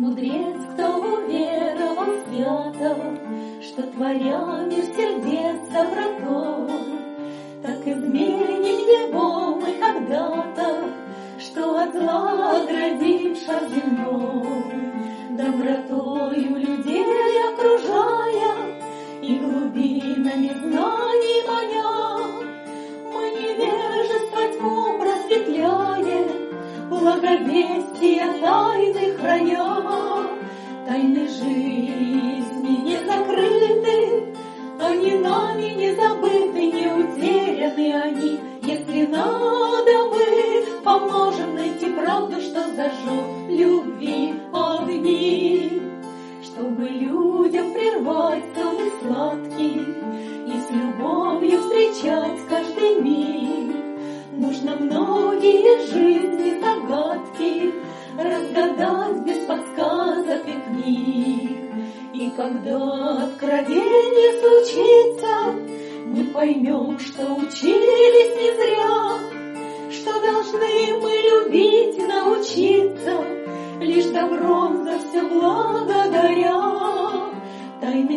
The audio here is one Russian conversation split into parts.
Мудрец, кто уверовал свято, что, творя мир сердец добротой, так изменим его мы когда-то, что от зла оградим шаг земной, добротою людей окружая и глубинами знаний маня. Мы невежество тьму просветляя, благовестия тайны храня. Тайны жизни не закрыты, они нами не забыты, не утеряны они. Если надо, мы поможем найти правду, что зажжет любви огни. Чтобы людям прервать сон сладкий и с любовью встречать каждый миг, нужно многие жизни загадки разгадать без подсказок и книг. И когда откровение случится, мы поймем, что учились не зря, что должны мы любить и научиться, лишь добром за все благодаря. Тайны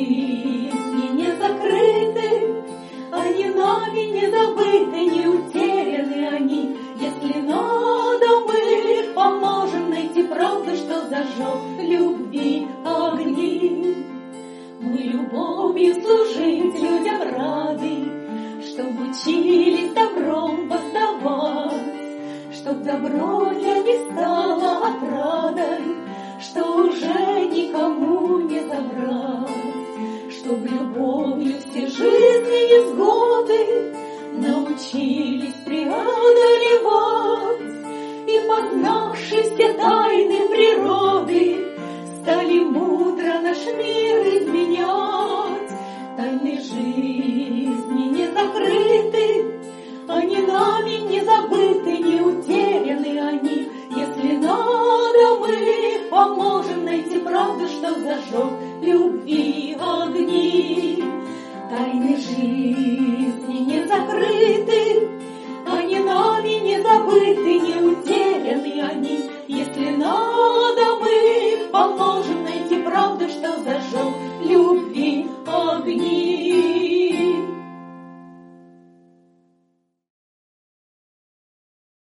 жизни не закрыты, они нами не забыты, не утеряны они. Если надо, мы поможем найти правду, что зажжет любви огни. Мы любовью служить людям рады, чтоб учились добром воздавать, чтоб добро для них стало отрадой, что уже никому не забрать, чтоб любовью все жизни невзгоды научились преодолевать, и, познавши все тайны природы, стали мудро наш мир изменять. Тайны жизни не закрыты, они нами не забыты, не утеряны они. Если надо, мы поможем найти правду, что зажжет любви огни. Тайны жизни не закрыты, они нами не забыты, не утеряны они.